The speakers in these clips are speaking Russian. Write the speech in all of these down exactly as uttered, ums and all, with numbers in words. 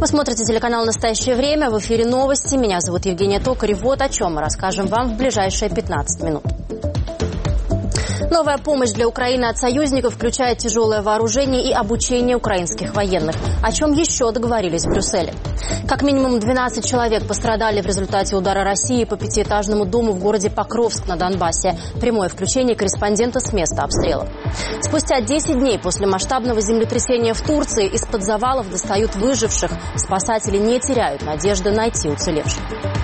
Вы смотрите телеканал «Настоящее время». В эфире новости. Меня зовут Евгения Токарев. Вот о чем мы расскажем вам в ближайшие пятнадцать минут. Новая помощь для Украины от союзников включает тяжелое вооружение и обучение украинских военных. О чем еще договорились в Брюсселе? Как минимум двенадцать человек пострадали в результате удара России по пятиэтажному дому в городе Покровск на Донбассе. Прямое включение корреспондента с места обстрела. Спустя десять дней после масштабного землетрясения в Турции из-под завалов достают выживших. Спасатели не теряют надежды найти уцелевших.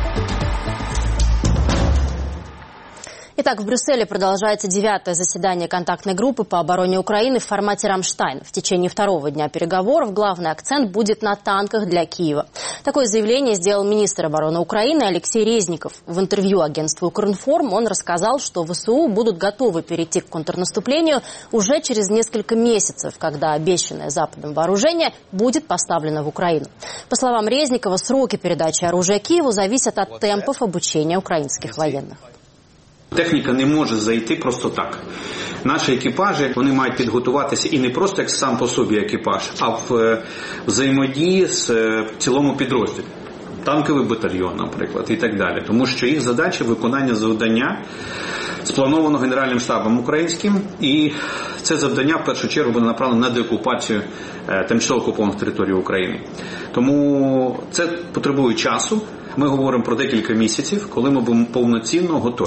Итак, в Брюсселе продолжается девятое заседание контактной группы по обороне Украины в формате «Рамштайн». В течение второго дня переговоров главный акцент будет на танках для Киева. Такое заявление сделал министр обороны Украины Алексей Резников. В интервью агентству «Укринформ» он рассказал, что ВСУ будут готовы перейти к контрнаступлению уже через несколько месяцев, когда обещанное Западом вооружение будет поставлено в Украину. По словам Резникова, сроки передачи оружия Киеву зависят от темпов обучения украинских военных. Техніка не може зайти просто так. Наші екіпажі, вони мають підготуватися і не просто як сам по собі екіпаж, а в взаємодії з в цілому підрозділі. Танковий батальйон, наприклад, і так далі. Тому що їх задача – виконання завдання, сплановано Генеральним штабом українським, і це завдання в першу чергу буде направлено на деокупацію тимчасово окупованих територій України. Тому це потребує часу. Ми говоримо про декілька місяців, коли ми будемо повноцінно готові.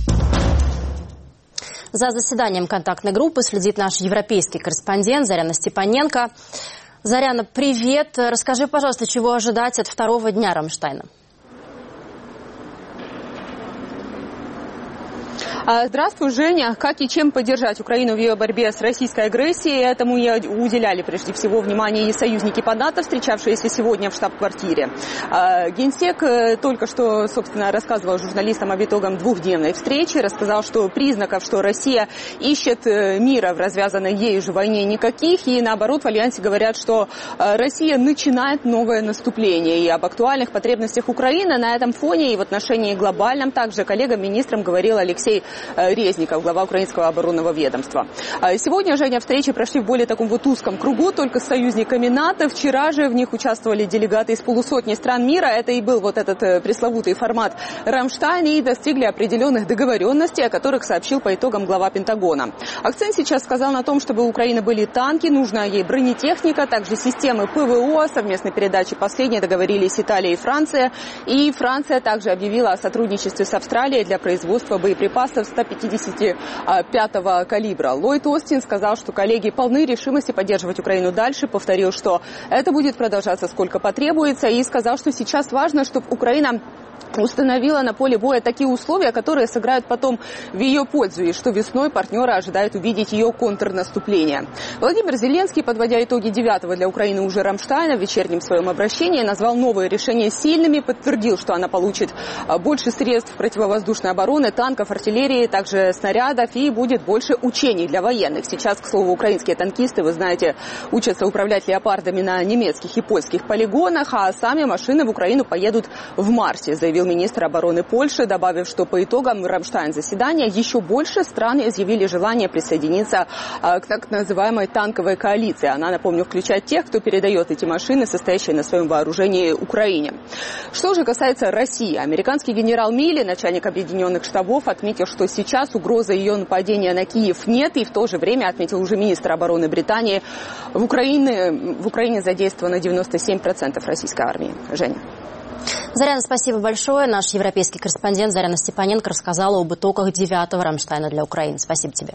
За заседанием контактной группы следит наш европейский корреспондент Заряна Степаненко. Заряна, привет. Расскажи, пожалуйста, чего ожидать от второго дня Рамштайна? Здравствуй, Женя. Как и чем поддержать Украину в ее борьбе с российской агрессией? Этому и уделяли прежде всего внимание и союзники по НАТО, встречавшиеся сегодня в штаб-квартире. Генсек только что, собственно, рассказывал журналистам об итогах двухдневной встречи, рассказал, что признаков, что Россия ищет мира в развязанной ею же войне никаких, и наоборот в Альянсе говорят, что Россия начинает новое наступление. И об актуальных потребностях Украины на этом фоне и в отношении глобальном также коллегам-министрам говорил Алексей Резников, глава украинского оборонного ведомства. Сегодня, Женя, встречи прошли в более таком вот узком кругу, только с союзниками НАТО. Вчера же в них участвовали делегаты из полусотни стран мира. Это и был вот этот пресловутый формат Рамштайн, и достигли определенных договоренностей, о которых сообщил по итогам глава Пентагона. Акцент сейчас сказал на том, чтобы у Украины были танки, нужна ей бронетехника, также системы ПВО, совместной передачи последней договорились Италия и Франция. И Франция также объявила о сотрудничестве с Австралией для производства боеприпасов сто пятьдесят пятого калибра. Ллойд Остин сказал, что коллеги полны решимости поддерживать Украину дальше. Повторил, что это будет продолжаться сколько потребуется. И сказал, что сейчас важно, чтобы Украина установила на поле боя такие условия, которые сыграют потом в ее пользу, и что весной партнеры ожидают увидеть ее контрнаступление. Владимир Зеленский, подводя итоги девятого для Украины уже Рамштайна, в вечернем своем обращении назвал новые решения сильными, подтвердил, что она получит больше средств противовоздушной обороны, танков, артиллерии, также снарядов, и будет больше учений для военных. Сейчас, к слову, украинские танкисты, вы знаете, учатся управлять леопардами на немецких и польских полигонах, а сами машины в Украину поедут в марте, заявил министр обороны Польши, добавив, что по итогам Рамштайн-заседания еще больше стран изъявили желание присоединиться к так называемой танковой коалиции. Она, напомню, включает тех, кто передает эти машины, состоящие на своем вооружении, Украине. Что же касается России, американский генерал Милли, начальник объединенных штабов, отметил, что сейчас угрозы ее нападения на Киев нет, и в то же время, отметил уже министр обороны Британии, в Украине, в Украине задействовано девяносто семь процентов российской армии. Женя. Заряна, спасибо большое. Наш европейский корреспондент Заряна Степаненко рассказала об итогах девятого Рамштайна для Украины. Спасибо тебе.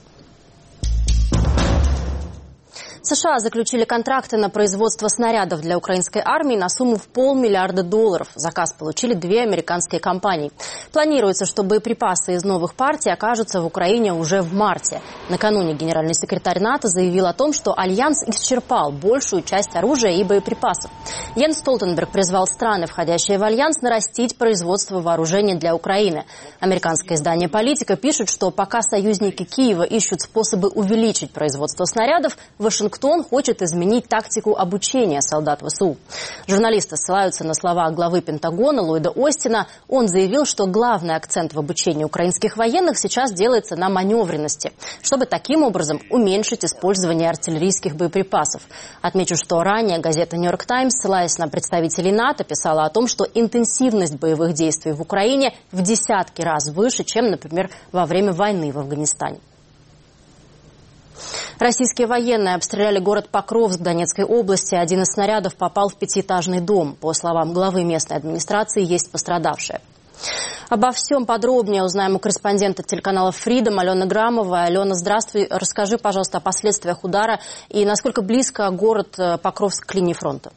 США заключили контракты на производство снарядов для украинской армии на сумму в полмиллиарда долларов. Заказ получили две американские компании. Планируется, что боеприпасы из новых партий окажутся в Украине уже в марте. Накануне генеральный секретарь НАТО заявил о том, что Альянс исчерпал большую часть оружия и боеприпасов. Йенс Столтенберг призвал страны, входящие в Альянс, нарастить производство вооружения для Украины. Американское издание «Политика» пишет, что пока союзники Киева ищут способы увеличить производство снарядов, Вашингтон Вашингтон хочет изменить тактику обучения солдат ВСУ. Журналисты ссылаются на слова главы Пентагона Ллойда Остина. Он заявил, что главный акцент в обучении украинских военных сейчас делается на маневренности, чтобы таким образом уменьшить использование артиллерийских боеприпасов. Отмечу, что ранее газета «Нью-Йорк Таймс», ссылаясь на представителей НАТО, писала о том, что интенсивность боевых действий в Украине в десятки раз выше, чем, например, во время войны в Афганистане. Российские военные обстреляли город Покровск Донецкой области. Один из снарядов попал в пятиэтажный дом. По словам главы местной администрации, есть пострадавшие. Обо всем подробнее узнаем у корреспондента телеканала «Фридом» Алены Грамовой. Алена, здравствуй. Расскажи, пожалуйста, о последствиях удара и насколько близко город Покровск к линии фронта.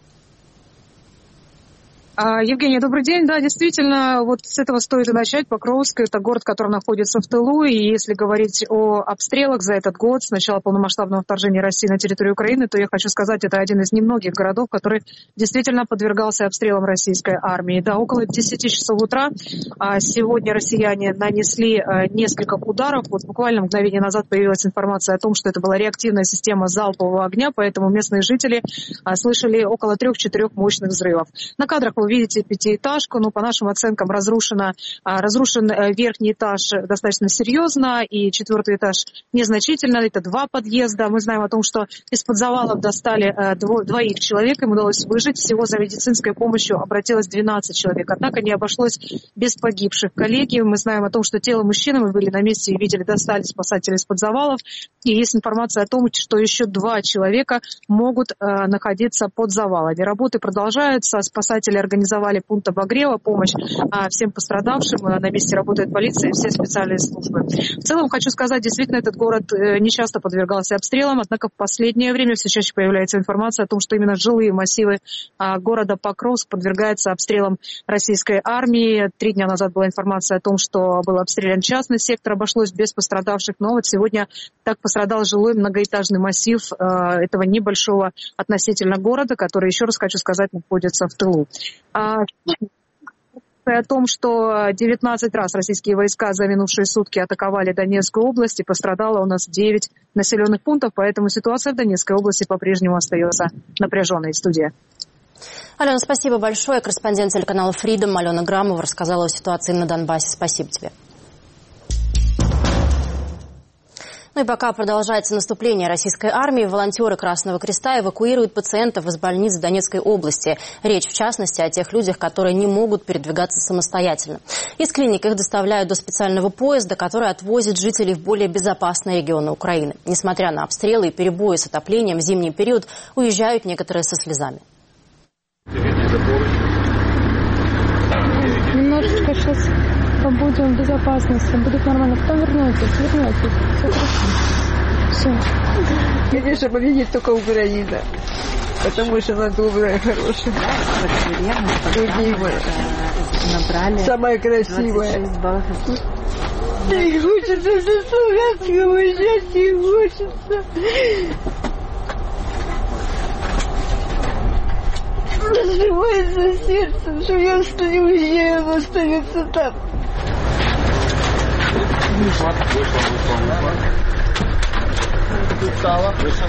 Евгения, добрый день. Да, действительно, вот с этого стоит и начать. Покровск – это город, который находится в тылу. И если говорить о обстрелах за этот год, с начала полномасштабного вторжения России на территорию Украины, то я хочу сказать, это один из немногих городов, который действительно подвергался обстрелам российской армии. Да, около десяти часов утра сегодня россияне нанесли несколько ударов. Вот буквально мгновение назад появилась информация о том, что это была реактивная система залпового огня, поэтому местные жители слышали около трех-четырех мощных взрывов. На кадрах вы видите пятиэтажку, но по нашим оценкам разрушено, разрушен верхний этаж достаточно серьезно и четвертый этаж незначительно. Это два подъезда. Мы знаем о том, что из-под завалов достали двоих человек, им удалось выжить. Всего за медицинской помощью обратилось двенадцать человек. Однако не обошлось без погибших. Коллеги, мы знаем о том, что тело мужчины, мы были на месте и видели, достали спасатели из-под завалов. И есть информация о том, что еще два человека могут находиться под завалами. Работы продолжаются. Спасатели организовали пункт обогрева, помощь а, всем пострадавшим. На месте работает полиция и все специальные службы. В целом, хочу сказать, действительно, этот город э, не часто подвергался обстрелам, однако в последнее время все чаще появляется информация о том, что именно жилые массивы а, города Покровск подвергаются обстрелам российской армии. Три дня назад была информация о том, что был обстрелян частный сектор, обошлось без пострадавших, но вот сегодня так пострадал жилой многоэтажный массив э, этого небольшого относительно города, который, еще раз хочу сказать, находится в тылу. О том, что девятнадцать раз российские войска за минувшие сутки атаковали Донецкую область, и пострадало у нас девять населенных пунктов, поэтому ситуация в Донецкой области по-прежнему остается напряженной. Студия. Алена, спасибо большое. Корреспондент телеканала «Фридом» Алена Грамова рассказала о ситуации на Донбассе. Спасибо тебе. Ну и пока продолжается наступление российской армии, волонтеры Красного Креста эвакуируют пациентов из больниц Донецкой области. Речь, в частности, о тех людях, которые не могут передвигаться самостоятельно. Из клиник их доставляют до специального поезда, который отвозит жителей в более безопасные регионы Украины. Несмотря на обстрелы и перебои с отоплением, в зимний период уезжают некоторые со слезами. Немножечко сейчас побудем в безопасности, будет нормально. Потом вернетесь, вернетесь. Все хорошо. Все. Конечно, победит только Украина. Потому что она добрая, хорошая. Любимая. Самая красивая. Не хочется за Солнцем уезжать, не хочется. Разрывается сердце, что я что не уезжаю, она остается там. Вышла, вышла, вышла, вышла. Встала, вышла.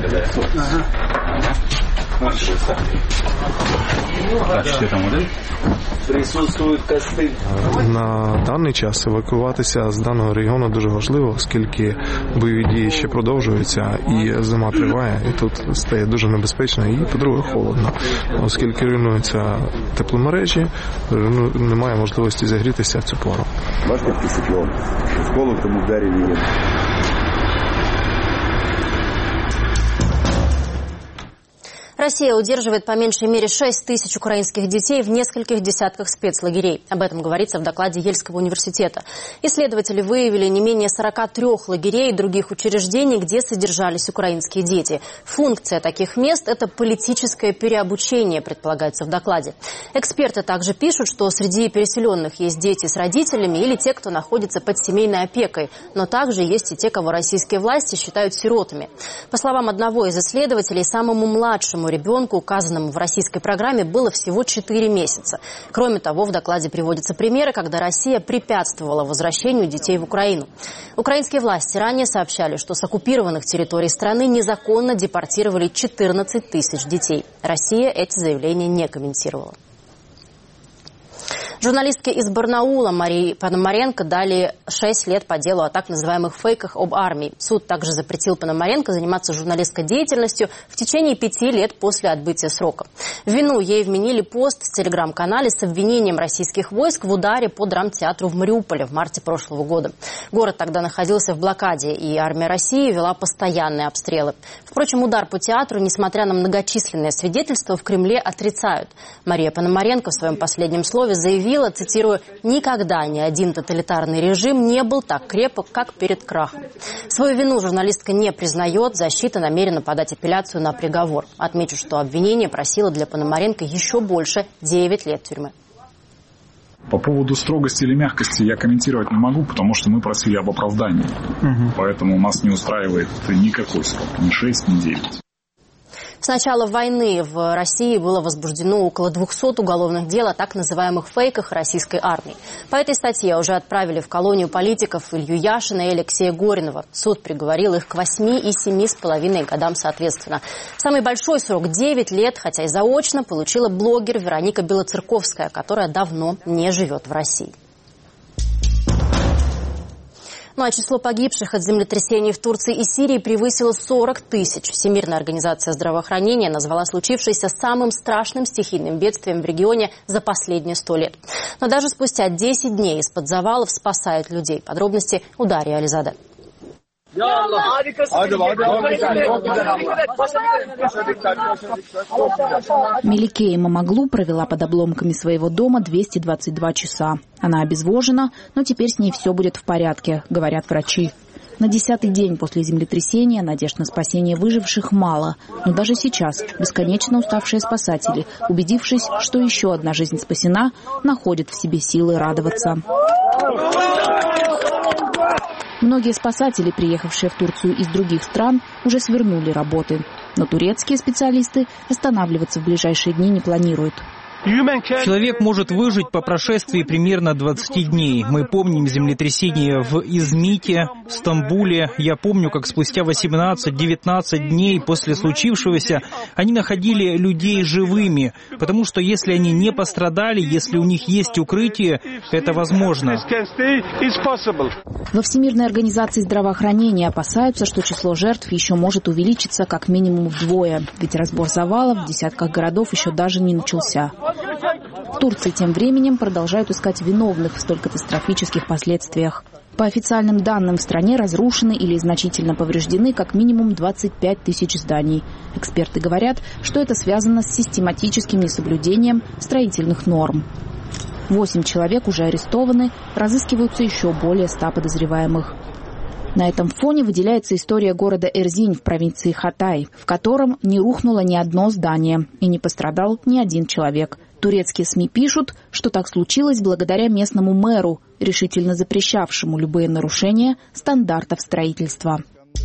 Ага. Присутствують костиль. На даний час евакуюватися з даного регіону дуже важливо, оскільки бойові дії ще продовжуються і зима триває, і тут стає дуже небезпечно і, по-друге, холодно. Оскільки руйнуються тепломережі, немає можливості зігрітися в цю пору. Бачите, стекло, в колотому дереві. Россия удерживает по меньшей мере шесть тысяч украинских детей в нескольких десятках спецлагерей. Об этом говорится в докладе Ельского университета. Исследователи выявили не менее сорока трёх лагерей и других учреждений, где содержались украинские дети. Функция таких мест – это политическое переобучение, предполагается в докладе. Эксперты также пишут, что среди переселенных есть дети с родителями или те, кто находится под семейной опекой. Но также есть и те, кого российские власти считают сиротами. По словам одного из исследователей, самому младшему ребенку, указанному в российской программе, было всего четыре месяца. Кроме того, в докладе приводятся примеры, когда Россия препятствовала возвращению детей в Украину. Украинские власти ранее сообщали, что с оккупированных территорий страны незаконно депортировали четырнадцать тысяч детей. Россия эти заявления не комментировала. Журналистке из Барнаула Марии Пономаренко дали шесть лет по делу о так называемых фейках об армии. Суд также запретил Пономаренко заниматься журналистской деятельностью в течение пяти лет после отбытия срока. В вину ей вменили пост в телеграм-канале с обвинением российских войск в ударе по драмтеатру в Мариуполе в марте прошлого года. Город тогда находился в блокаде, и армия России вела постоянные обстрелы. Впрочем, удар по театру, несмотря на многочисленные свидетельства, в Кремле отрицают. Мария Пономаренко в своем последнем слове заявила, цитирую, «никогда ни один тоталитарный режим не был так крепок, как перед крахом». Свою вину журналистка не признает, защита намерена подать апелляцию на приговор. Отмечу, что обвинение просило для Пономаренко еще больше – девять лет тюрьмы. По поводу строгости или мягкости я комментировать не могу, потому что мы просили об оправдании. Угу. Поэтому нас не устраивает никакой срок, ни шесть, ни девять. С начала войны в России было возбуждено около двухсот уголовных дел о так называемых фейках российской армии. По этой статье уже отправили в колонию политиков Илью Яшина и Алексея Горинова. Суд приговорил их к восьми и семи с половиной годам соответственно. Самый большой срок – девять лет, хотя и заочно, получила блогер Вероника Белоцерковская, которая давно не живет в России. Ну а число погибших от землетрясений в Турции и Сирии превысило сорок тысяч. Всемирная организация здравоохранения назвала случившееся самым страшным стихийным бедствием в регионе за последние сто лет. Но даже спустя десять дней из-под завалов спасают людей. Подробности у Дарьи Ализаде. Меликея Мамаглу провела под обломками своего дома двести двадцать два часа. Она обезвожена, но теперь с ней все будет в порядке, говорят врачи. На десятый день после землетрясения надежд на спасение выживших мало. Но даже сейчас бесконечно уставшие спасатели, убедившись, что еще одна жизнь спасена, находят в себе силы радоваться. Многие спасатели, приехавшие в Турцию из других стран, уже свернули работы. Но турецкие специалисты останавливаться в ближайшие дни не планируют. Человек может выжить по прошествии примерно двадцати дней. Мы помним землетрясение в Измите, в Стамбуле. Я помню, как спустя восемнадцать-девятнадцать дней после случившегося они находили людей живыми. Потому что если они не пострадали, если у них есть укрытие, это возможно. Во Всемирной организации здравоохранения опасаются, что число жертв еще может увеличиться как минимум вдвое. Ведь разбор завалов в десятках городов еще даже не начался. В Турции тем временем продолжают искать виновных в столь катастрофических последствиях. По официальным данным, в стране разрушены или значительно повреждены как минимум двадцать пять тысяч зданий. Эксперты говорят, что это связано с систематическим несоблюдением строительных норм. Восемь человек уже арестованы, разыскиваются еще более ста подозреваемых. На этом фоне выделяется история города Эрзинь в провинции Хатай, в котором не рухнуло ни одно здание и не пострадал ни один человек. Турецкие СМИ пишут, что так случилось благодаря местному мэру, решительно запрещавшему любые нарушения стандартов строительства.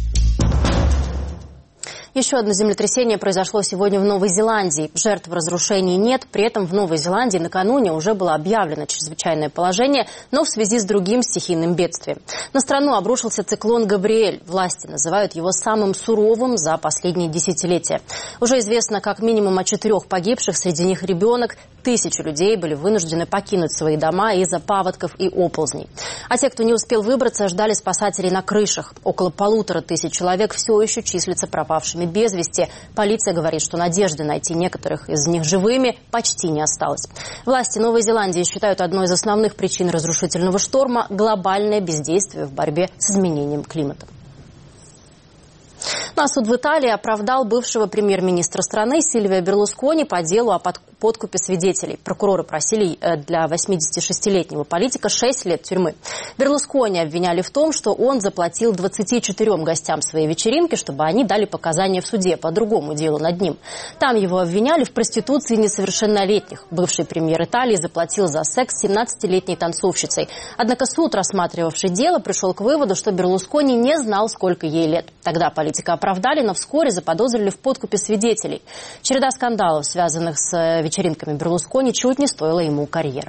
Еще одно землетрясение произошло сегодня в Новой Зеландии. Жертв разрушений нет. При этом в Новой Зеландии накануне уже было объявлено чрезвычайное положение, но в связи с другим стихийным бедствием. На страну обрушился циклон Габриэль. Власти называют его самым суровым за последние десятилетия. Уже известно как минимум о четырех погибших, среди них ребенок. Тысячи людей были вынуждены покинуть свои дома из-за паводков и оползней. А те, кто не успел выбраться, ждали спасателей на крышах. Около полутора тысяч человек все еще числятся пропавшими без вести. Полиция говорит, что надежды найти некоторых из них живыми почти не осталось. Власти Новой Зеландии считают одной из основных причин разрушительного шторма глобальное бездействие в борьбе с изменением климата. Ну, а суд в Италии оправдал бывшего премьер-министра страны Сильвио Берлускони по делу о подкупе свидетелей. Прокуроры просили для восьмидесятишестилетнего политика шесть лет тюрьмы. Берлускони обвиняли в том, что он заплатил двадцати четырем гостям своей вечеринки, чтобы они дали показания в суде по другому делу над ним. Там его обвиняли в проституции несовершеннолетних. Бывший премьер Италии заплатил за секс семнадцатилетней танцовщицей. Однако суд, рассматривавший дело, пришел к выводу, что Берлускони не знал, сколько ей лет. Тогда политика оправдали, но вскоре заподозрили в подкупе свидетелей. Череда скандалов, связанных с вечеринками Берлускони, чуть не стоила ему карьеры.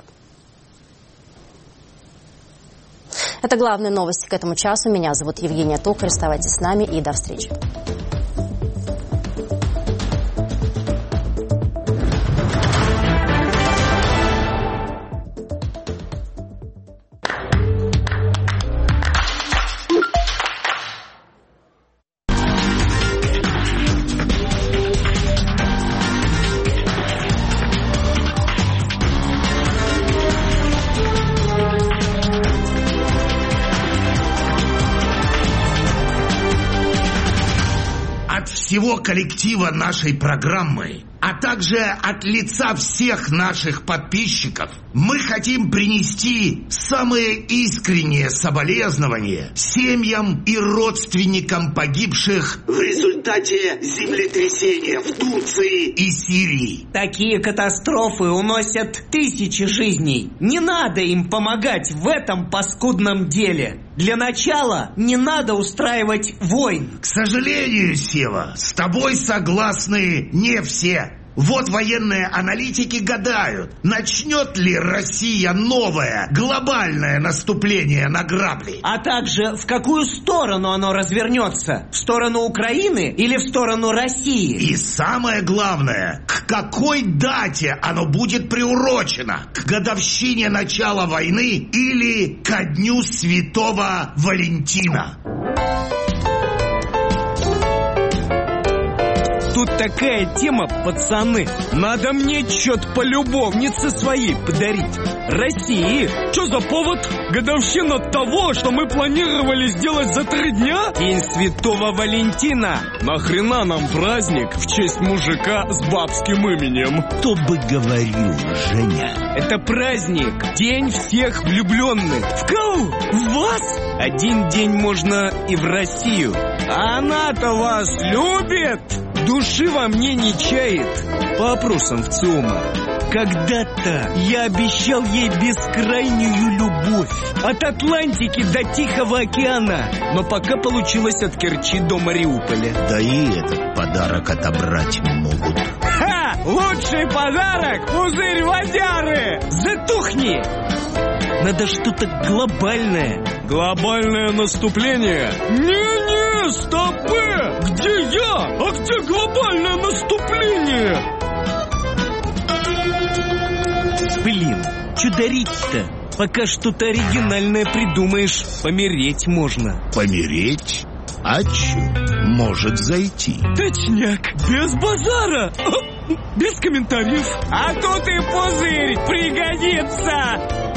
Это главные новости к этому часу. Меня зовут Евгения Токарь. Оставайтесь с нами и до встречи. Всего коллектива нашей программы, а также от лица всех наших подписчиков, мы хотим принести самые искренние соболезнования семьям и родственникам погибших в результате землетрясения в Турции и Сирии. Такие катастрофы уносят тысячи жизней. Не надо им помогать в этом паскудном деле. Для начала не надо устраивать войн. К сожалению, Сева, с тобой согласны не все. Вот военные аналитики гадают, начнет ли Россия новое глобальное наступление на грабли. А также в какую сторону оно развернется? В сторону Украины или в сторону России? И самое главное, к какой дате оно будет приурочено? К годовщине начала войны или ко дню Святого Валентина? Тут такая тема, пацаны. Надо мне чё-то по любовнице своей подарить. России. Чё за повод? Годовщина того, что мы планировали сделать за три дня? День Святого Валентина. Нахрена нам праздник в честь мужика с бабским именем? Кто бы говорил, Женя? Это праздник. День всех влюбленных. В кого? В вас? Один день можно и в Россию. А она-то вас любит? Души во мне не чает. По опросам в ЦИОМа. Когда-то я обещал ей бескрайнюю любовь. От Атлантики до Тихого океана. Но пока получилось от Керчи до Мариуполя. Да и этот подарок отобрать могут. Ха! Лучший подарок! Пузырь водяры! Затухни! Надо что-то глобальное. Глобальное наступление? Не-не, стопы! Где я? А где глобальное наступление? Блин, что дарить-то? Пока что-то оригинальное придумаешь, помереть можно. Помереть? А чё? Может зайти. Точняк, без базара. Без комментариев. А тут и пузырь пригодится.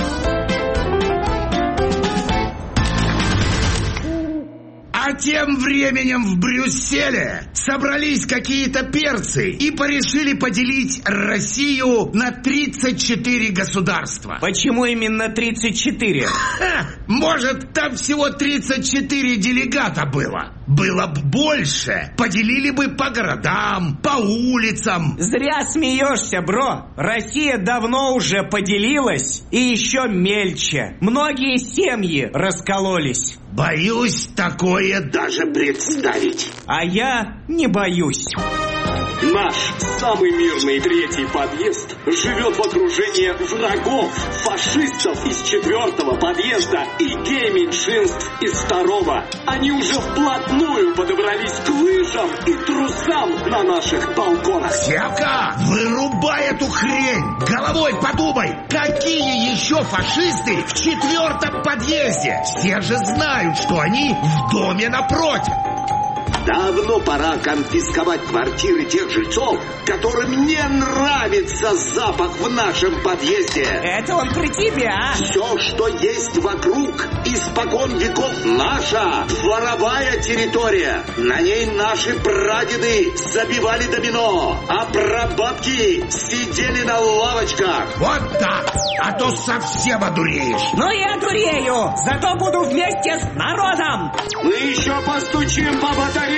А тем временем в Брюсселе собрались какие-то перцы и порешили поделить Россию на тридцать четыре государства. Почему именно тридцать четыре? Ха, может, там всего тридцать четыре делегата было. Было бы больше, поделили бы по городам, по улицам. Зря смеешься, бро. Россия давно уже поделилась и еще мельче. Многие семьи раскололись. Боюсь такое даже представить. А я не боюсь. Наш самый мирный третий подъезд живет в окружении врагов, фашистов из четвертого подъезда и гей-меньшинств из второго. Они уже вплотную подобрались к лыжам и трусам на наших балконах. Севка, вырубай эту хрень! Головой подумай, какие еще фашисты в четвертом подъезде? Все же знают, что они в доме напротив. Давно пора конфисковать квартиры тех жильцов, которым не нравится запах в нашем подъезде. Это он при тебе, а? Все, что есть вокруг, испокон веков наша дворовая территория. На ней наши прадеды забивали домино, а прабабки сидели на лавочках. Вот так, а то совсем одуреешь. Ну я одурею, зато буду вместе с народом. Мы еще постучим по батарее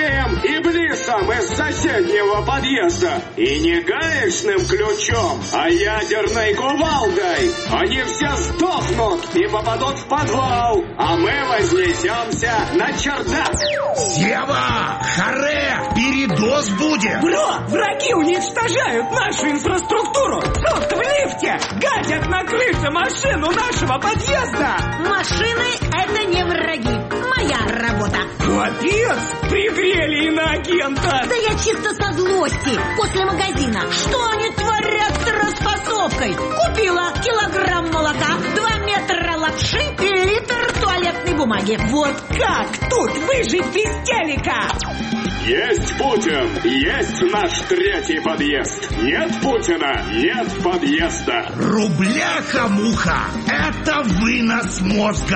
Сергеем и Блисом из соседнего подъезда. И не гаечным ключом, а ядерной кувалдой. Они все сдохнут и попадут в подвал, а мы вознесемся на чердак. Сева, харе, передоз будет. Бро, враги уничтожают нашу инфраструктуру. Тут в лифте гадят на крыше машину нашего подъезда. Машины — это не враги. Моя работа. Капец, пригрели иноагента. Да я чисто со злости. После магазина. Что они творят с распасовкой? Купила килограмм молока, два метра лапши и литр туалетной бумаги. Вот как тут выжить без телека? Есть Путин, есть наш третий подъезд. Нет Путина, нет подъезда. Рубляха-муха, это вынос мозга.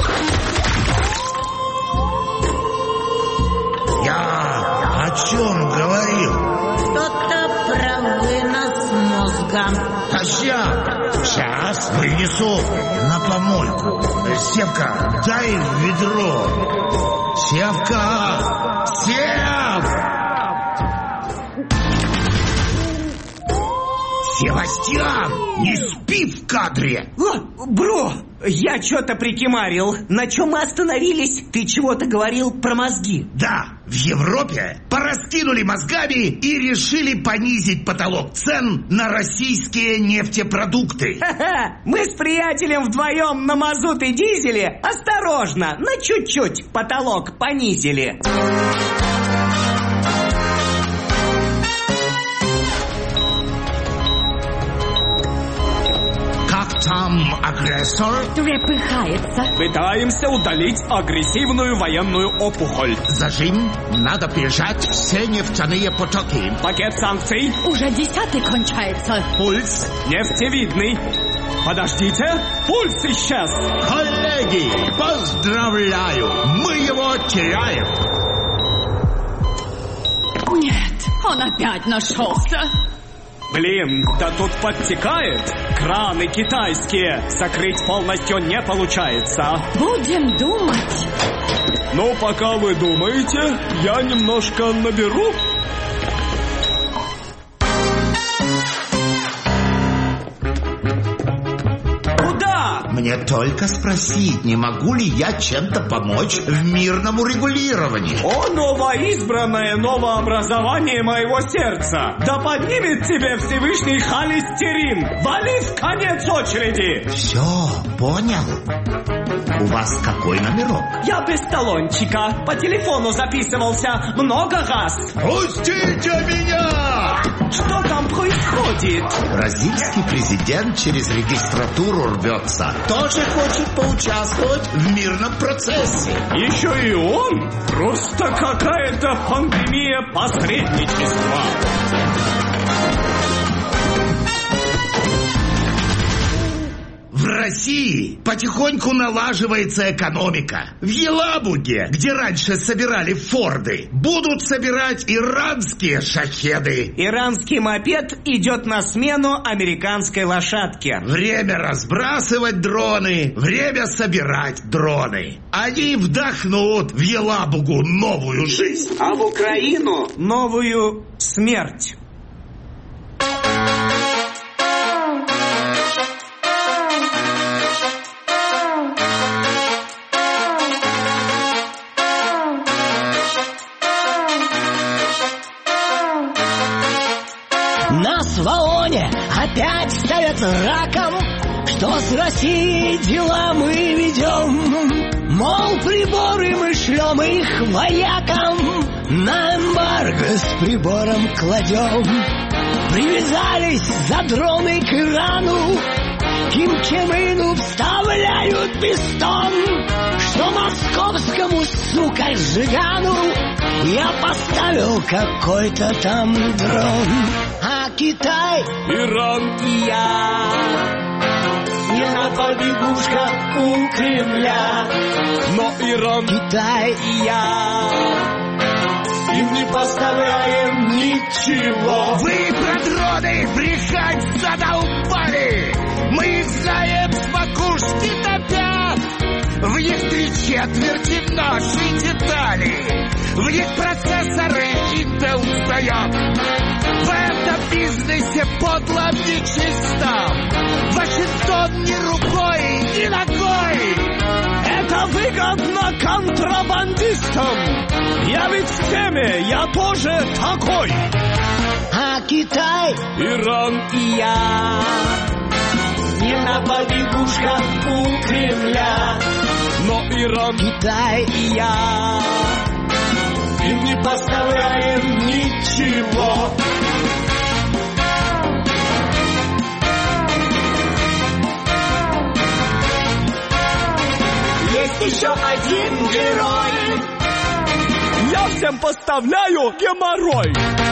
Я о чем говорил? Что-то про вынос мозга. А сейчас, сейчас вынесу на помойку. Севка, дай ведро. Севка, Сев! Севастьян, не спи в кадре! О, бро, я что-то прикимарил. На чем мы остановились? Ты чего-то говорил про мозги. Да, в Европе пораскинули мозгами и решили понизить потолок цен на российские нефтепродукты. Ха-ха, мы с приятелем вдвоем на мазут и дизеле осторожно, на чуть-чуть потолок понизили. Там агрессор трепыхается. Пытаемся удалить агрессивную военную опухоль. Зажим, надо пережать все нефтяные потоки. Пакет санкций. Уже десятый кончается. Пульс нефтевидный. Подождите, пульс исчез. Коллеги, поздравляю, мы его теряем. Нет, он опять нашелся. Блин, да тут подтекает. Краны китайские. Закрыть полностью не получается. Будем думать. Ну, пока вы думаете, я немножко наберу. Куда? Мне только спросить, не могу ли я чем-то помочь в мирному регулировании. О, новоизбранное новообразование моего сердца! Да поднимет тебе Всевышний холестерин! Вали в конец очереди! Все, понял. У вас какой номерок? Я без талончика. По телефону записывался много раз. Пустите меня! Что там происходит? Бразильский президент через регистратуру рвется. Тоже хочет поучаствовать в мирном процессе. Еще и он? Просто какая-то пандемия посредничества. В России потихоньку налаживается экономика. В Елабуге, где раньше собирали форды, будут собирать иранские шахеды. Иранский мопед идет на смену американской лошадке. Время разбрасывать дроны, время собирать дроны. Они вдохнут в Елабугу новую жизнь, а в Украину новую смерть. Нас в ООНе опять ставят раком, что с Россией дела мы ведем. Мол, приборы мы шлем их воякам, на эмбарго с прибором кладем. Привязались за дроны к Ирану, Ким Чен Ыну вставляют бестон, что московскому, сука, Жигану я поставил какой-то там дрон. А Китай, Иран и я, я побегушка у Кремля. Но Иран, Китай и я, им не поставляем ничего. Вы про дроны брехать задолбали. Мы их знаем с макушки до пят. В Ефриче отвертим наши детали. В них процессоры Intel стоят. В этом бизнесе подло нечисто. Вашингтон ни рукой, ни ногой. Это выгодно контрабандистам. Я ведь в теме, я тоже такой. А Китай, Иран и я не на побегушках у Кремля. Но Иран, Китай и я им не поставляем ничего. Есть еще один герой. Я всем поставляю геморрой.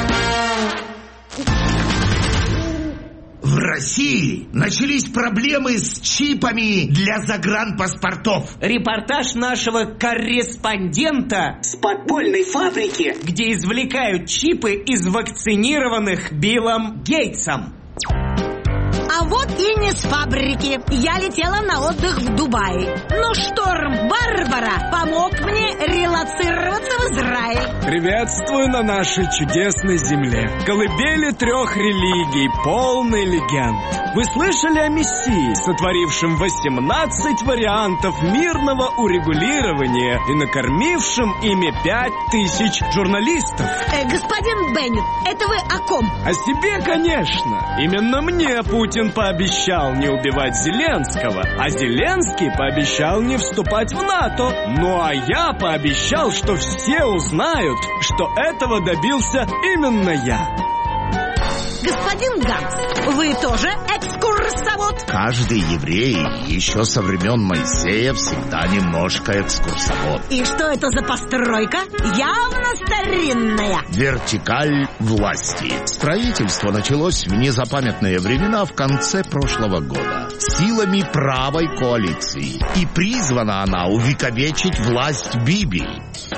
В России начались проблемы с чипами для загранпаспортов. Репортаж нашего корреспондента с подпольной фабрики, где извлекают чипы из вакцинированных Биллом Гейтсом. А вот и не с фабрики. Я летела на отдых в Дубай. Но шторм Барбара помог мне релоцироваться в Израиль. Приветствую на нашей чудесной земле. Колыбели трех религий, полный легенд. Вы слышали о Мессии, сотворившем восемнадцать вариантов мирного урегулирования и накормившем ими пять тысяч журналистов? Э, господин Беннет, это вы о ком? О себе, конечно. Именно мне Путин пообещал не убивать Зеленского, а Зеленский пообещал не вступать в НАТО. Ну а я пообещал, что все узнают, что этого добился именно я. Господин Ганс, вы тоже экскурсовод? Каждый еврей еще со времен Моисея всегда немножко экскурсовод. И что это за постройка? Явно старинная. Вертикаль власти. Строительство началось в незапамятные времена в конце прошлого года силами правой коалиции. И призвана она увековечить власть Биби.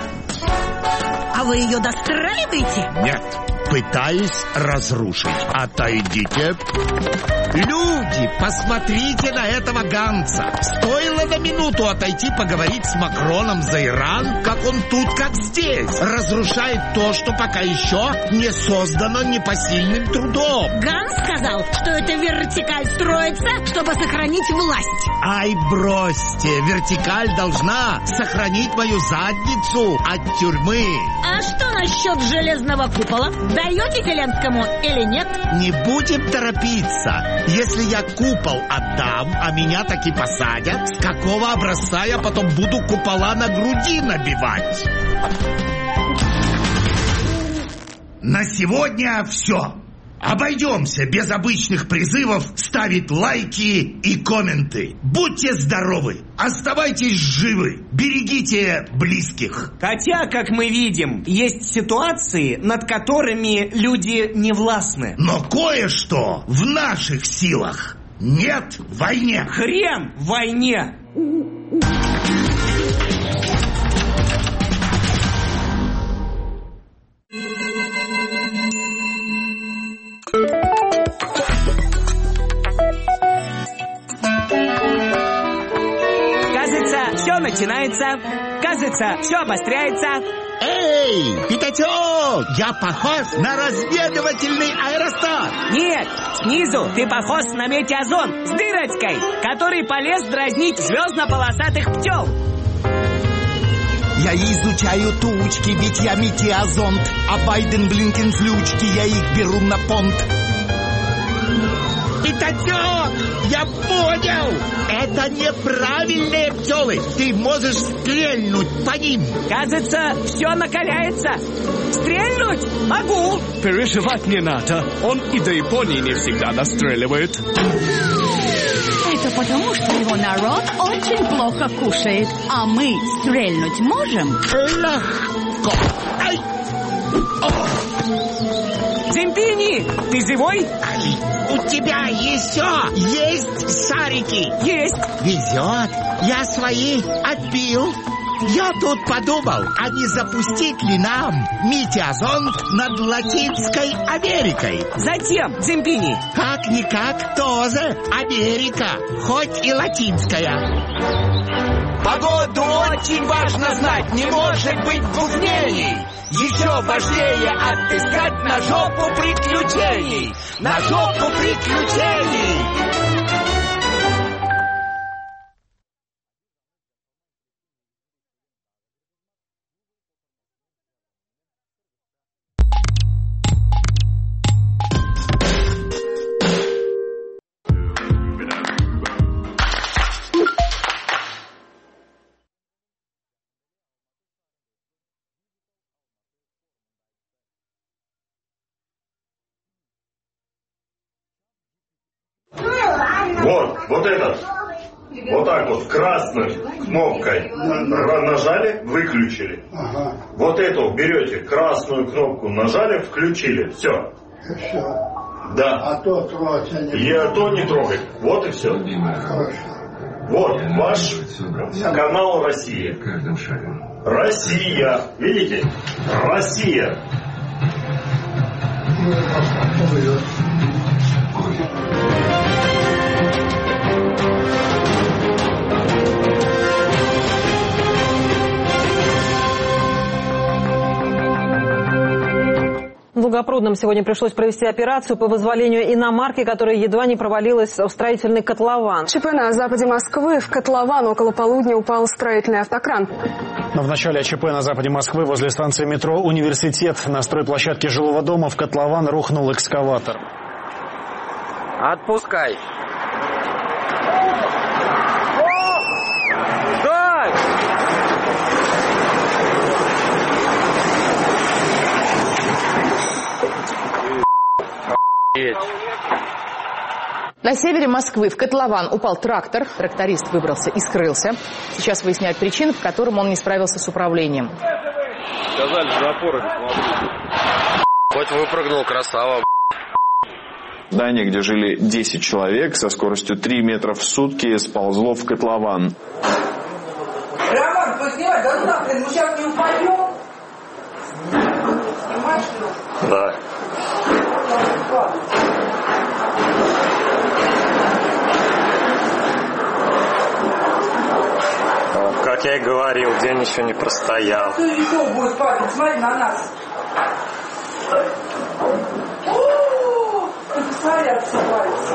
А вы ее достраиваете? Нет. Пытаюсь разрушить. Отойдите. Люди, посмотрите на этого Ганса. Стоило на минуту отойти поговорить с Макроном за Иран, как он тут, как здесь. Разрушает то, что пока еще не создано непосильным трудом. Ганс сказал, что эта вертикаль строится, чтобы сохранить власть. Ай, бросьте. Вертикаль должна сохранить мою задницу от тюрьмы. А что насчет железного купола? Даете Зеленскому или нет? Не будем торопиться. Если я купол отдам, а меня таки посадят, с какого образца я потом буду купола на груди набивать? На сегодня все. Обойдемся без обычных призывов ставить лайки и комменты. Будьте здоровы, оставайтесь живы, берегите близких. Хотя, как мы видим, есть ситуации, над которыми люди не властны. Но кое-что в наших силах. Нет войне. Хрен в войне. Кажется, все начинается. Кажется, все обостряется. Эй, пятачок, я похож на разведывательный аэростат. Нет, снизу ты похож на метеозон с дырочкой, который полез дразнить звездно-полосатых пчел. Я изучаю тучки, ведь я метеозонт, а Байден Блинкен злючки, я их беру на понт. Пятачок, я понял! Это неправильные пчелы. Ты можешь стрельнуть по ним. Кажется, все накаляется. Стрельнуть? Могу. Переживать не надо. Он и до Японии не всегда настреливает. Это потому, что его народ очень плохо кушает. А мы стрельнуть можем? Легко. Ай! Дзимпини, ты живой? Ай, у тебя еще есть шарики? Есть. Везет. Я свои отбил. Я тут подумал, а не запустить ли нам метеозонд над Латинской Америкой? Затем, Дзимпини. Как-никак тоже Америка, хоть и латинская. Погоду очень важно знать, не может быть двух мнений. Еще важнее отыскать на жопу приключений. На жопу приключений. Вот, вот этот. Вот так вот, красной кнопкой нажали, выключили. Вот эту берете, красную кнопку нажали, включили. Все. Да. А то трогать не И а то не трогать. Вот и все. Вот ваш канал Россия. Россия. Видите? Россия. В Долгопрудном сегодня пришлось провести операцию по вызволению иномарки, которая едва не провалилась в строительный котлован. ЧП на западе Москвы. В котлован около полудня упал строительный автокран. Но в начале ЧП на западе Москвы возле станции метро «Университет» на стройплощадке жилого дома в котлован рухнул экскаватор. Отпускай. Стой! На севере Москвы в котлован упал трактор. Тракторист выбрался и скрылся. Сейчас выясняют причины, по которым он не справился с управлением. Сказали же, опоры не смотрите. Хоть выпрыгнул, красава. Здание, где жили десять человек, со скоростью три метра в сутки сползло в котлован. Роман, поснимай, да ну нахрен, мы сейчас не упадем. Снимаешь, что ли? Да. Как я и говорил, день еще не простоял. Что еще будет падать? Смотри на нас. О, посмотри, отсыпается.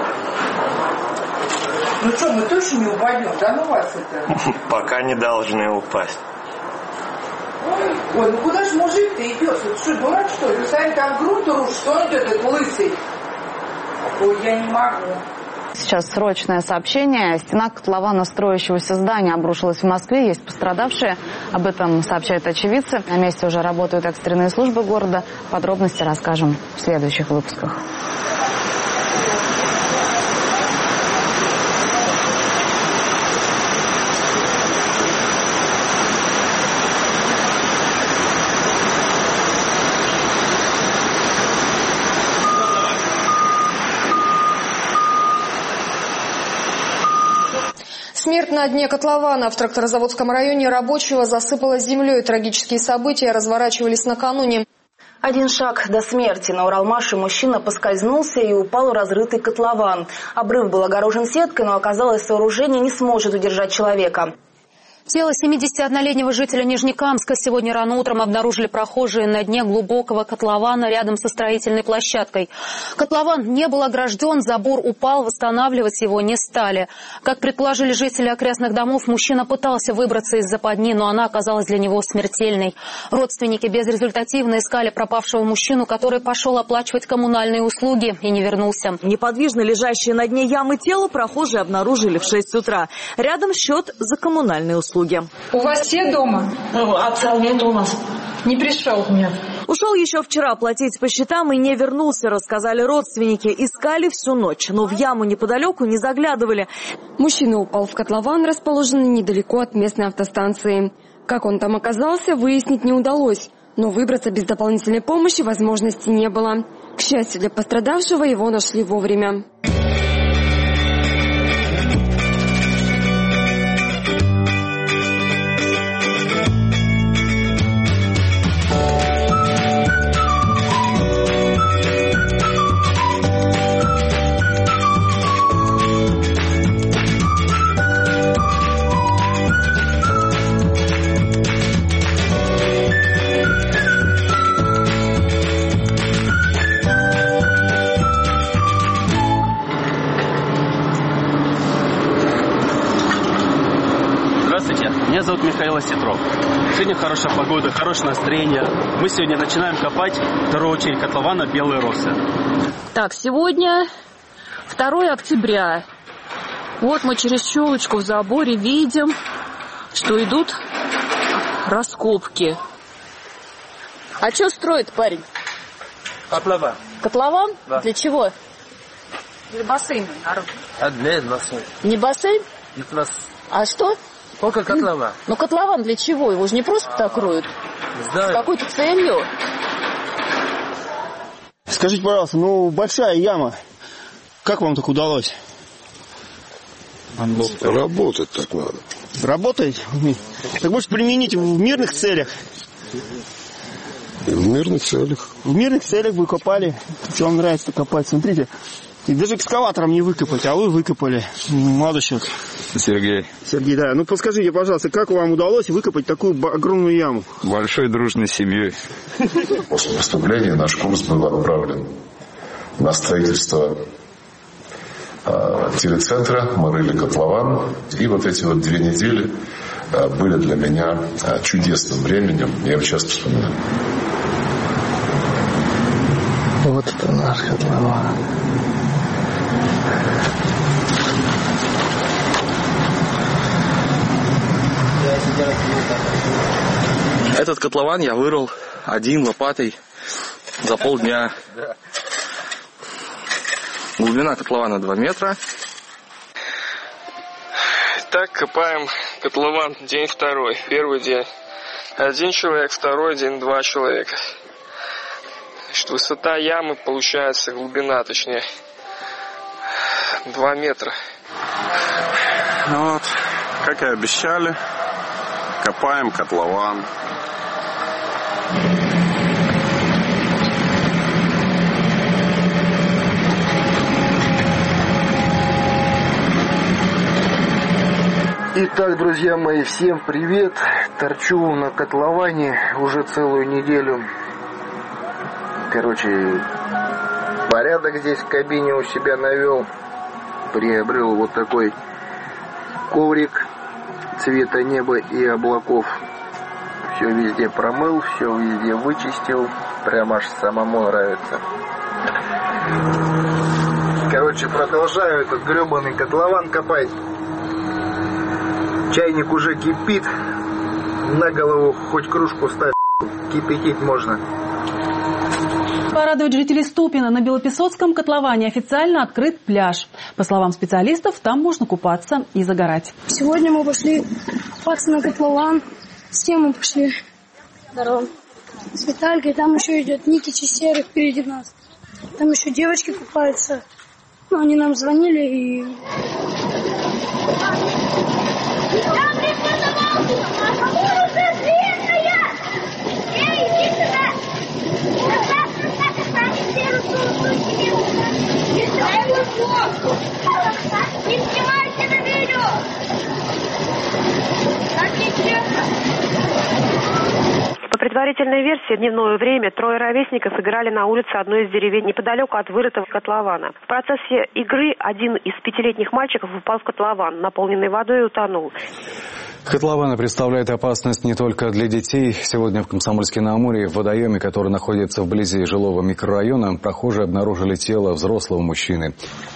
Ну что, мы точно не упадем? Да ну вас это. Пока не должны упасть. Ой, ну куда же мужик-то идет? Ты что, дурак, что ли? Сами там грунт рушит, что он идет, этот лысый? Ой, я не могу. Сейчас срочное сообщение. Стена котлована строящегося здания обрушилась в Москве. Есть пострадавшие. Об этом сообщают очевидцы. На месте уже работают экстренные службы города. Подробности расскажем в следующих выпусках. Смерть на дне котлована. В тракторозаводском районе рабочего засыпало землей. Трагические события разворачивались накануне. Один шаг до смерти. На Уралмаше мужчина поскользнулся и упал в разрытый котлован. Обрыв был огорожен сеткой, но оказалось, сооружение не сможет удержать человека. Тело семидесятиоднолетнего жителя Нижнекамска сегодня рано утром обнаружили прохожие на дне глубокого котлована рядом со строительной площадкой. Котлован не был огражден, забор упал, восстанавливать его не стали. Как предположили жители окрестных домов, мужчина пытался выбраться из западни, но она оказалась для него смертельной. Родственники безрезультативно искали пропавшего мужчину, который пошел оплачивать коммунальные услуги и не вернулся. Неподвижно лежащее на дне ямы тело прохожие обнаружили в шесть утра. Рядом счет за коммунальные услуги. У вас все дома? Отца нет у нас. Не пришел? Нет. Ушел еще вчера платить по счетам и не вернулся, рассказали родственники. Искали всю ночь, но в яму неподалеку не заглядывали. Мужчина упал в котлован, расположенный недалеко от местной автостанции. Как он там оказался, выяснить не удалось. Но выбраться без дополнительной помощи возможности не было. К счастью для пострадавшего, его нашли вовремя. Здравствуйте, меня зовут Михаил Осетров. Сегодня хорошая погода, хорошее настроение. Мы сегодня начинаем копать вторую очередь котлована «Белые росы». Так, сегодня второе октября. Вот мы через щелочку в заборе видим, что идут раскопки. А что строит парень? Котлован. Котлован? Да. Для чего? Для бассейна. А, нет, бассейн. Не бассейн? Нет, нас... А что? Только котлован. Ну котлован для чего? Его же не просто так роют. Да. С какой-то целью. Скажите, пожалуйста, ну большая яма. Как вам так удалось? Работать так надо. Работаете? Так может применить в мирных целях? И в мирных целях. В мирных целях вы копали. Что вам нравится копать? Смотрите. И даже экскаватором не выкопать, а вы выкопали. Молодой человек. Сергей. Сергей, да. Ну подскажите, пожалуйста, как вам удалось выкопать такую огромную яму? Большой дружной семьей. После поступления наш курс был отправлен на строительство э, телецентра, мы рыли котлован. И вот эти вот две недели э, были для меня э, чудесным временем. Я его часто вспоминаю. Вот это наш котлован. Этот котлован я вырыл один лопатой за полдня. Глубина котлована два метра. Так копаем котлован день второй. Первый день один человек, второй день два человека. Значит, высота ямы получается, глубина точнее, два метра. Вот, как и обещали, копаем котлован. Итак, друзья мои, всем привет. Торчу на котловане уже целую неделю. Короче, порядок здесь в кабине у себя навел. Приобрел вот такой коврик цвета неба и облаков. Все везде промыл, все везде вычистил. Прямо аж самому нравится. Короче, продолжаю этот гребаный котлован копать. Чайник уже кипит. На голову хоть кружку ставь, кипятить можно. Порадовать жителей Ступино, на Белопесоцком котловане официально открыт пляж. По словам специалистов, там можно купаться и загорать. Сегодня мы пошли купаться на котлован. Все мы пошли. Здорово. С Виталькой. Там еще идет Никич и Серый впереди нас. Там еще девочки купаются. Ну, они нам звонили и... По предварительной версии, в дневное время трое ровесников играли на улице одной из деревень неподалеку от вырытого котлована. В процессе игры один из пятилетних мальчиков упал в котлован, наполненный водой, и утонул. Котлованы представляют опасность не только для детей. Сегодня в Комсомольске-на-Амуре, в водоеме, который находится вблизи жилого микрорайона, прохожие обнаружили тело взрослого мужчины.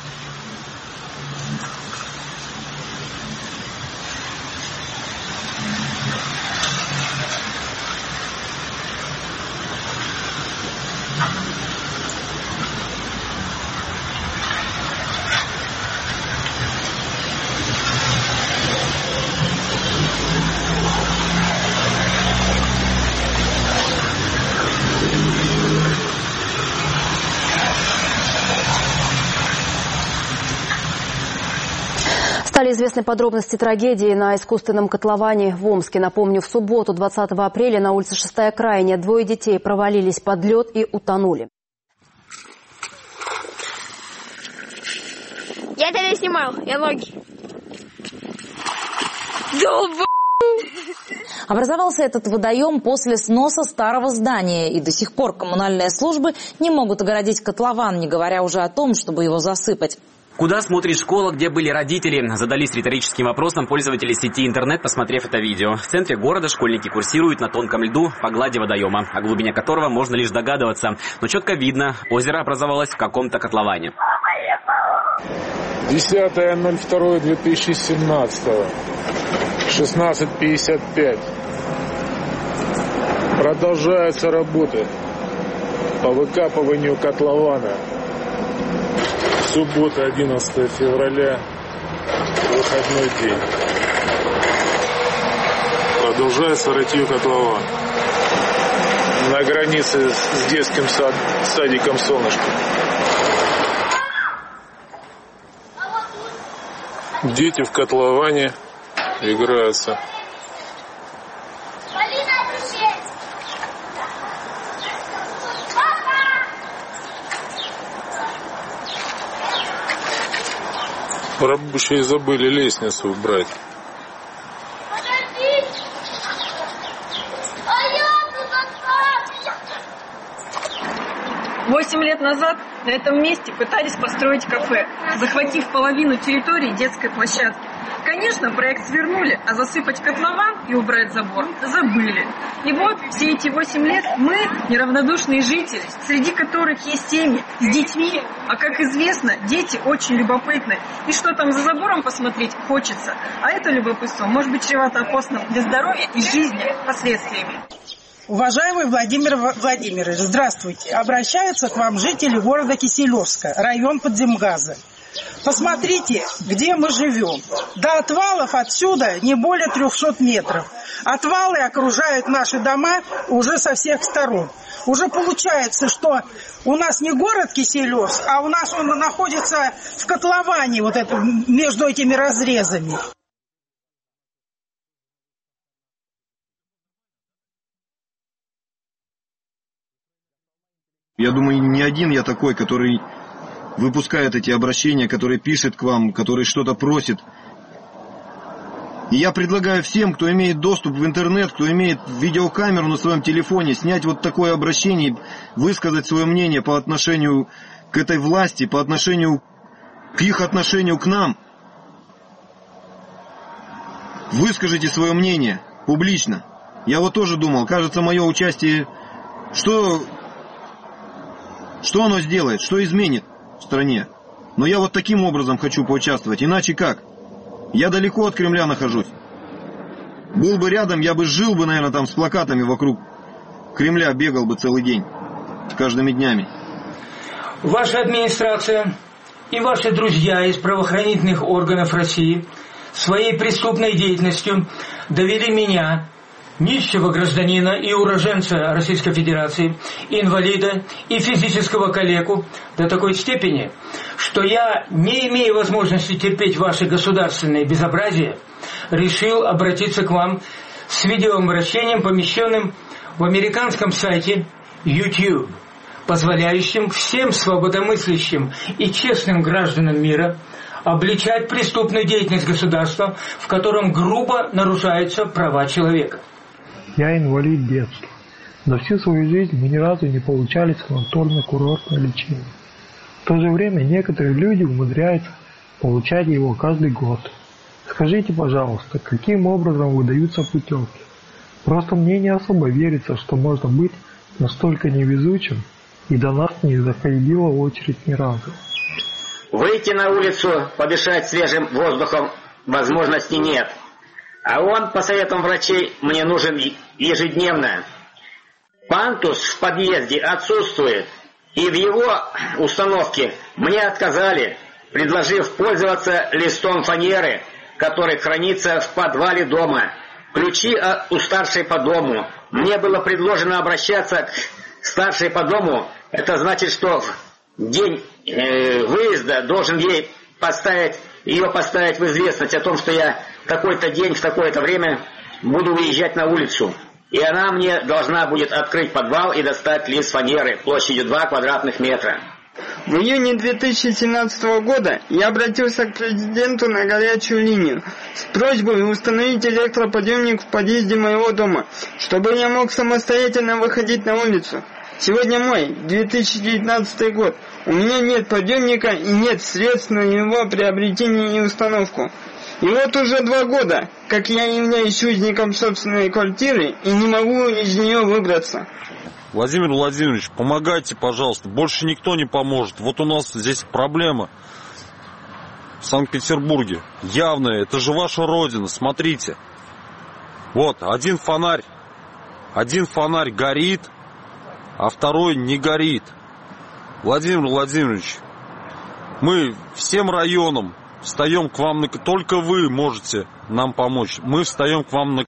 Стали известны подробности трагедии на искусственном котловане в Омске. Напомню, в субботу, двадцатого апреля, на улице шестая крайняя, двое детей провалились под лед и утонули. Я тебя снимал, я ноги. Образовался этот водоем после сноса старого здания, и до сих пор коммунальные службы не могут огородить котлован, не говоря уже о том, чтобы его засыпать. Куда смотрит школа, где были родители? Задались риторическим вопросом пользователи сети интернет, посмотрев это видео. В центре города школьники курсируют на тонком льду по глади водоема, о глубине которого можно лишь догадываться. Но четко видно, озеро образовалось в каком-то котловане. десятое ноль второе две тысячи семнадцатого, шестнадцать пятьдесят пять. Продолжаются работы по выкапыванию котлована. Суббота, одиннадцатое февраля, выходной день. Продолжается рытье котлована на границе с детским сад, садиком «Солнышко». Дети в котловане играются. Рабочие забыли лестницу убрать. Восемь лет назад на этом месте пытались построить кафе, захватив половину территории детской площадки. Конечно, проект свернули, а засыпать котлован и убрать забор забыли. И вот все эти восемь лет мы, неравнодушные жители, среди которых есть семьи с детьми, а как известно, дети очень любопытны. И что там за забором посмотреть хочется. А это любопытство может быть чревато опасным для здоровья и жизни последствиями. Уважаемый Владимир Владимирович, здравствуйте. Обращаются к вам жители города Киселевска, район Подземгаза. Посмотрите, где мы живем. До отвалов отсюда не более трехсот метров. Отвалы окружают наши дома уже со всех сторон. Уже получается, что у нас не город Киселевск, а у нас он находится в котловане вот это, между этими разрезами. Я думаю, не один я такой, который выпускает эти обращения, который пишет к вам, который что-то просит. И я предлагаю всем, кто имеет доступ в интернет, кто имеет видеокамеру на своем телефоне, снять вот такое обращение, высказать свое мнение по отношению к этой власти, по отношению к их отношению к нам. Выскажите свое мнение публично. Я вот тоже думал, кажется, мое участие, что, что оно сделает, что изменит в стране. Но я вот таким образом хочу поучаствовать, иначе как? Я далеко от Кремля нахожусь. Был бы рядом, я бы жил бы, наверное, там с плакатами вокруг Кремля, бегал бы целый день, каждыми днями. Ваша администрация и ваши друзья из правоохранительных органов России своей преступной деятельностью довели меня, нищего гражданина и уроженца Российской Федерации, инвалида и физического калеку до такой степени, что я, не имея возможности терпеть ваши государственные безобразия, решил обратиться к вам с видеообращением, помещенным в американском сайте YouTube, позволяющим всем свободомыслящим и честным гражданам мира обличать преступную деятельность государства, в котором грубо нарушаются права человека. Я инвалид детства. За всю свою жизнь мы ни разу не получали санаторно-курортное лечение. В то же время некоторые люди умудряются получать его каждый год. Скажите, пожалуйста, каким образом выдаются путевки? Просто мне не особо верится, что можно быть настолько невезучим, и до нас не доходила очередь ни разу. Выйти на улицу, подышать свежим воздухом возможности нет. А он, по советам врачей, мне нужен ежедневно. Пандус в подъезде отсутствует, и в его установке мне отказали, предложив пользоваться листом фанеры, который хранится в подвале дома. Ключи у старшей по дому. Мне было предложено обращаться к старшей по дому. Это значит, что в день э, выезда должен ей поставить, ее поставить в известность о том, что я в такой-то день, в такое-то время буду выезжать на улицу. И она мне должна будет открыть подвал и достать лист фанеры площадью два квадратных метра. В июне две тысячи семнадцатого года я обратился к президенту на горячую линию с просьбой установить электроподъемник в подъезде моего дома, чтобы я мог самостоятельно выходить на улицу. Сегодня мой, две тысячи девятнадцатый год. У меня нет подъемника и нет средств на его приобретение и установку. И вот уже два года, как я являюсь узником собственной квартиры и не могу из нее выбраться. Владимир Владимирович, помогайте, пожалуйста. Больше никто не поможет. Вот у нас здесь проблема в Санкт-Петербурге. Явная, это же ваша родина, смотрите. Вот, один фонарь, один фонарь горит, а второй не горит. Владимир Владимирович, мы всем районам встаем к вам, на... только вы можете нам помочь. Мы встаем к вам на